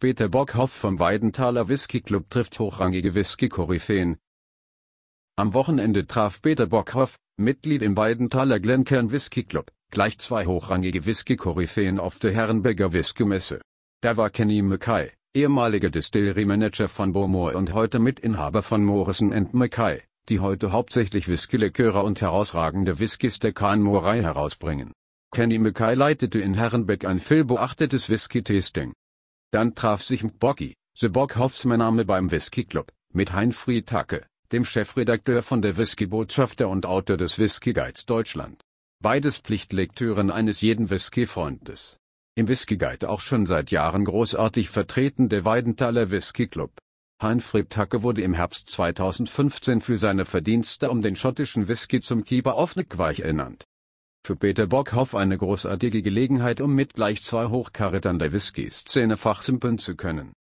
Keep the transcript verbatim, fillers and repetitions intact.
Peter Bockhoff vom Weidenthaler Whisky Club trifft hochrangige Whisky-Koryphäen. Am Wochenende traf Peter Bockhoff, Mitglied im Weidenthaler Glencairn Whisky Club, gleich zwei hochrangige Whisky-Koryphäen auf der Herrenberger Whisky-Messe. Da war Kenny Mackay, ehemaliger Distillery-Manager von Bowmore und heute Mitinhaber von Morrison and Mackay, die heute hauptsächlich Whisky-Liköre und herausragende Whiskys der Canmore herausbringen. Kenny Mackay leitete in Herrenberg ein vielbeachtetes Whisky-Tasting. Dann traf sich Bocky, The Bockhoffsmanname beim Whisky Club, mit Heinfried Tacke, dem Chefredakteur von der Whisky-Botschafter und Autor des Whisky Guides Deutschland. Beides Pflichtlektüren eines jeden Whisky-Freundes. Im Whisky Guide auch schon seit Jahren großartig vertreten der Weidenthaler Whisky Club. Heinfried Tacke wurde im Herbst zweitausendfünfzehn für seine Verdienste um den schottischen Whisky zum Keeper of the Quaich ernannt. Für Peter Bockhoff eine großartige Gelegenheit, um mit gleich zwei Hochkarätern der Whisky-Szene fachsimpeln zu können.